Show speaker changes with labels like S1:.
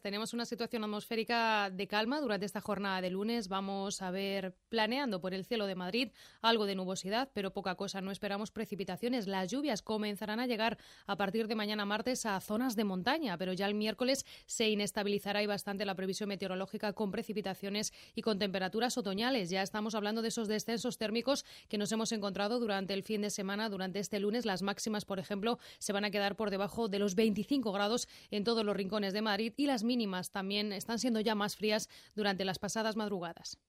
S1: Tenemos una situación atmosférica de calma durante esta jornada de lunes. Vamos a ver planeando por el cielo de Madrid algo de nubosidad, pero poca cosa. No esperamos precipitaciones. Las lluvias comenzarán a llegar a partir de mañana martes a zonas de montaña, pero ya el miércoles se inestabilizará y bastante la previsión meteorológica con precipitaciones y con temperaturas otoñales. Ya estamos hablando de esos descensos térmicos que nos hemos encontrado durante el fin de semana, durante este lunes. Las máximas, por ejemplo, se van a quedar por debajo de los 25 grados en todos los rincones de Madrid y las mínimas también están siendo ya más frías durante las pasadas madrugadas.